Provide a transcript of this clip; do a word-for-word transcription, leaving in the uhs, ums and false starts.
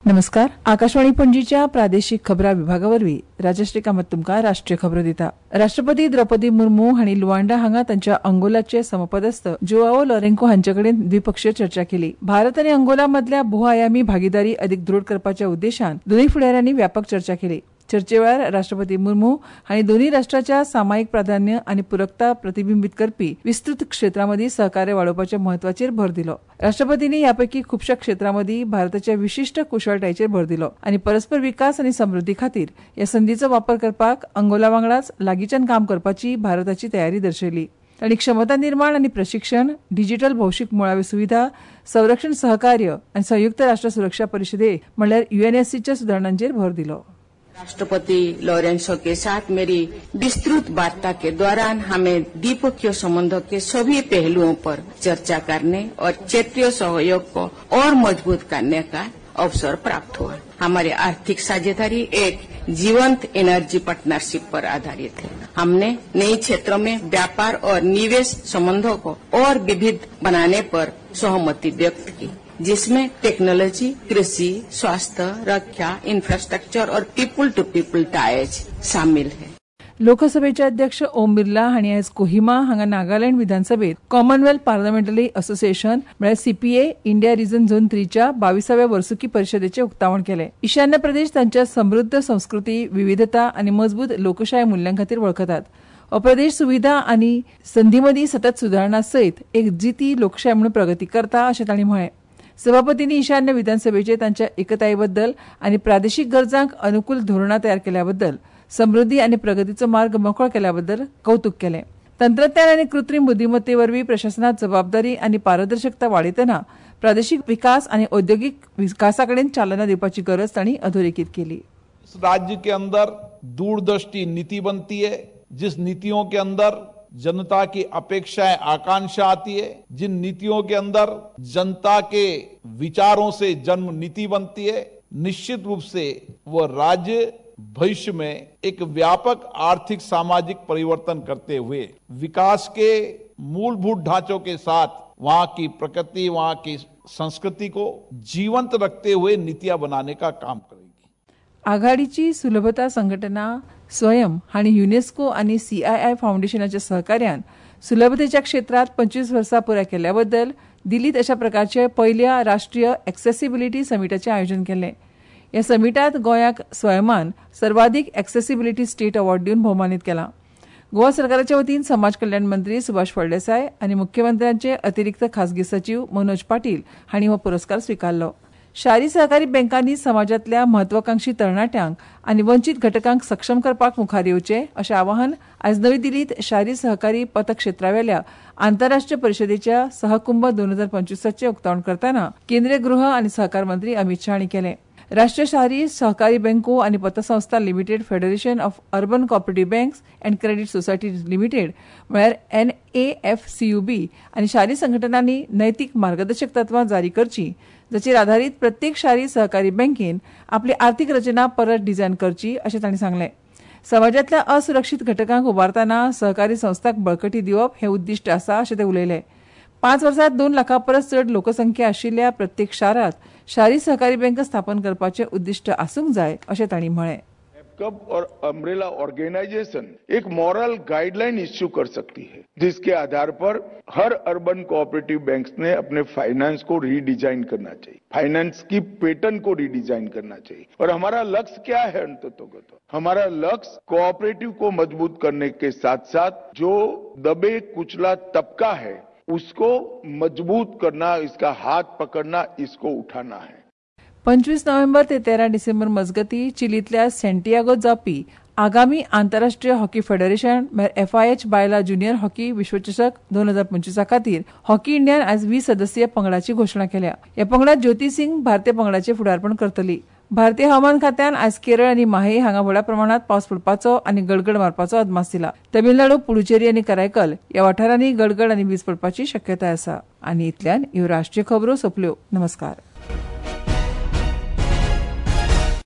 नमस्कार. आकाशवाणी पणजीच्या प्रादेशीक खबरां विभागावरवीं राजश्री कामत तुमकां राष्ट्रीय खबरो दिता. राष्ट्रपती द्रौपदी मुर्मू हांणी लुआंडा हांगा तांच्या अंगोलाचे समपदस्थ जोआओ लॉरेन्को हांचे कडेन द्विपक्षीय चर्चा केली. भारत आनी अंगोला मदल्या भूआयामी भागीदारी अदीक दृढ करपाच्या उद्देशान दोनूय फुडाऱ्यांनी व्यापक चर्चा केली. चर्चे वेळार राष्ट्रपती मुर्मू हांणी दोनूय राष्ट्रांच्या सामायिक प्राधान्य आनी पुरकता प्रतिबिंबीत करपी विस्तृत क्षेत्रांमदी सहकार्य वाडोवपाच्या म्हत्वाचेर भर दिलो. राष्ट्रपतींनी यापैकी खुबशा क्षेत्रांमदी भारताच्या विशिष्ट कुशळटायेचेर भर दिलो आनी परस्पर विकास आनी समृद्धी खातीर ह्या संदीचो वापर करपाक अंगोला वांगडाच लागींच्यान काम करपाची भारताची तयारी दर्शयली. तांणी क्षमता निर्माण आनी प्रशिक्षण, डिजिटल भौशीक मुळाव्यो सुविधा, संरक्षण सहकार्य आनी संयुक्त राष्ट्र सुरक्षा परिशदे म्हणल्यार युएनएससीच्या सुदारणांचेर भर दिलो. राष्ट्रपति लॉरेंसो के साथ मेरी विस्तृत वार्ता के दौरान हमें द्विपक्षीय संबंधों के सभी पहलुओं पर चर्चा करने और क्षेत्रीय सहयोग को और मजबूत करने का अवसर प्राप्त हुआ. हमारी आर्थिक साझेदारी एक जीवंत एनर्जी पार्टनरशिप पर आधारित है. हमने नए क्षेत्रों में व्यापार और निवेश संबंधों को और विविध बनाने पर सहमति व्यक्त की, जिसमें टेक्नोलॉजी, कृषि, स्वास्थ्य, रक्षा, इंफ्रास्ट्रक्चर और पीपल टू पीपल टाइज शामिल है. लोकसभेचे अध्यक्ष ओम बिर्ला हांणी आयज कोहिमा हांगा नागालँड विधानसभेत कॉमनवेल्थ पार्लमेंटरी असोसिएशन म्हळ्यार सीपीए इंडिया रिजन झोन थ्रीच्या बावीसाव्या वर्सुकी परिशदेचे उक्तावण केले. ईशान्य प्रदेश तांच्या समृद्ध संस्कृती, विविधता आनी मजबूत लोकशाय मुल्यां खातीर वळखतात. हो प्रदेश सुविधा आनी संधीमदी सतत सुदारणा सयत एक जिती लोकशाय म्हणून प्रगती करता अशें तांणी म्हळें. सभापतींनी ईशान्य विधानसभेचे तांच्या एकतायेबद्दल आनी प्रादेशीक गरजांक अनुकूल धोरणां तयार केल्याबद्दल, समृद्धी आनी प्रगतीचो मार्ग मोकळो केल्याबद्दल कौतुक केलें. तंत्रज्ञान आनी कृत्रीम बुद्धिमत्तेवरवीं प्रशासनात जबाबदारी आनी पारदर्शकता वाडयतना प्रादेशीक विकास आनी औद्योगिक विकासाकडेन चालना दिवपाची गरज तांणी अधोरेखित केली. राज्य के अंदर दूरदृष्टि नीति बनती है, जिस नीतियों के अंदर जनता की अपेक्षाएं, आकांक्षा आती है, जिन नीतियों के अंदर जनता के विचारों से जन्म नीति बनती है, निश्चित रूप से वह राज्य भविष्य में एक व्यापक आर्थिक सामाजिक परिवर्तन करते हुए विकास के मूलभूत ढांचों के साथ वहां की प्रकृति, वहां की संस्कृति को जीवंत रखते हुए नीतियां बनाने का काम करेगी. आघाडीची सुलभता संघटना स्वयं हांणी युनेस्को आनी सीआयआय फाउंडेशनाच्या सहकार्यान सुलभतेच्या क्षेत्रात पंचवीस वर्सां पुराय केल्याबद्दल दिल्लीत अशा प्रकारचे पयल्या राष्ट्रीय एक्सेसिबिलिटी समिटाचे आयोजन केलें. ह्या समिटात गोंयाक स्वयंमान सर्वाधिक एक्सेसिबिलिटी स्टेट अवॉर्ड दिवन भोवमानीत केला. गोवा सरकाराच्या वतीन समाज कल्याण मंत्री सुभाष फळदेसाय आनी मुख्यमंत्र्यांचे अतिरिक्त खासगी सचिव मनोज पाटील हांणी हो पुरस्कार स्विकारलो. शारी सहकारी बँकांनी समाजातल्या महत्वाकांक्षी तरणाट्यांक आनी वंचीत घटकांक सक्षम करपाक मुखार येवचे अशें आवाहन आयज नवी दिल्लीत शारी सहकारी पतक्षेत्रावेल्या आंतरराष्ट्रीय परिशदेच्या सहकुंभ दोन हजार पंचवीसचे उक्तावण करतना केंद्रीय गृह आनी सहकार मंत्री अमित शाह हांणी केलें. राष्ट्रीय शारी सहकारी बँको आनी पतसंस्था limited federation of urban cooperative banks and credit societies limited म्हळ्यार N A F C U B आनी शारी संघटनांनी नैतीक मार्गदर्शक तत्वां जारी करची, जाचेर आधारीत प्रत्येक शारी सहकारी बँकेन आपली आर्थीक रचना परत डिझायन करची अशें तांणी सांगलें. समाजातल्या असुरक्षीत घटकांक उबारतना सहकारी संस्थांक बळकटी दिवप हें उद्दिश्ट आसा अशें ते उलयले. पांच वर्सांत दोन लाखां परस चड लोकसंख्या आशिल्ल्या प्रत्येक शारांत शारी सहकारी बँक स्थापन करपाचें उद्दिश्ट आसूंक जाय अशें तांणी म्हळें. कप और अम्ब्रेला ऑर्गेनाइजेशन एक मॉरल गाइडलाइन इश्यू कर सकती है, जिसके आधार पर हर अर्बन कोऑपरेटिव बैंक्स ने अपने फाइनेंस को रीडिजाइन करना चाहिए, फाइनेंस की पैटर्न को रीडिजाइन करना चाहिए. और हमारा लक्ष्य क्या है? अंततोगत हमारा लक्ष्य कोऑपरेटिव को मजबूत करने के साथ साथ जो दबे कुचला तबका है उसको मजबूत करना, इसका हाथ पकड़ना, इसको उठाना है. पंचवीस नोव्हेंबर ते तेरा डिसेंबर मजगती चिलींतल्या सँटियागोत जावपी आगामी आंतरराष्ट्रीय हॉकी फेडरेशन म्हळ्यार एफ आय एच बायला ज्युनियर हॉकी विश्वचषक दोन हजार पंचवीसा खातीर हॉकी इंडियान आयज वीस सदस्यीय पंगडाची घोशणा केल्या. ह्या पंगडात ज्योती सिंग भारतीय पंगडाचे फुडारपण करतली. भारतीय हवामान खात्यान आयज केरळ आनी माहे हांगा व्हड प्रमाणात पावस पडपाचो आनी गडगड मारपाचो अदमास दिला. तमिळनाडू, पुडुचेरी आनी करायकल ह्या वाठारांनी गडगड आनी वीज पडपाची शक्यताय आसा. आनी इतल्यान ह्यो राष्ट्रीय खबरो सोंपल्यो. नमस्कार.